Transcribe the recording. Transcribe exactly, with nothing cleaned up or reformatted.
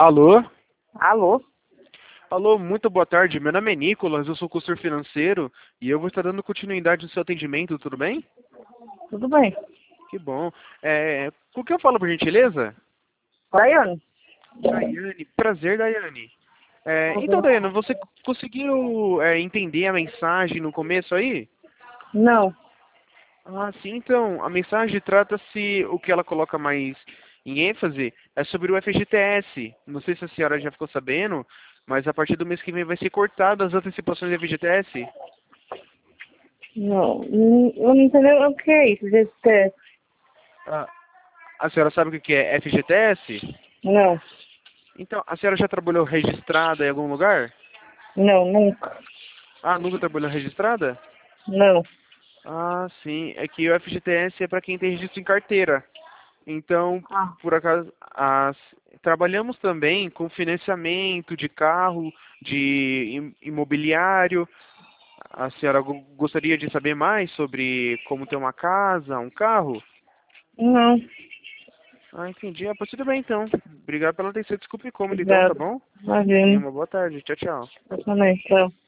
Alô? Alô? Alô, muito boa tarde. Meu nome é Nicolas, eu sou consultor financeiro e eu vou estar dando continuidade no seu atendimento, tudo bem? Tudo bem. Que bom. É, com que eu falo, por gentileza? Daiane? Daiane, prazer, Daiane. É, então, Uhum. Daiane, você conseguiu é, entender a mensagem no começo aí? Não. Ah, sim, então, a mensagem trata-se, o que ela coloca mais em ênfase é sobre o F G T S. Não sei se a senhora já ficou sabendo, mas a partir do mês que vem vai ser cortada as antecipações do F G T S. Não. Hum, Eu não entendi o que é isso, G T. Ah, a senhora sabe o que que é F G T S? Não. Então, a senhora já trabalhou registrada em algum lugar? Não, nunca. Ah, nunca trabalhou registrada? Não. Ah, sim. É que o F G T S é para quem tem registro em carteira. Então, Ah. por acaso, as... trabalhamos também com financiamento de carro, de im- imobiliário. A senhora go- gostaria de saber mais sobre como ter uma casa, um carro? Não. Ah, entendi. Ah, pois tudo bem então. Obrigado pela atenção. Desculpe como então, tá Obrigado. bom? Tenha Imagina. uma boa tarde. Tchau, tchau. Eu também. Tchau.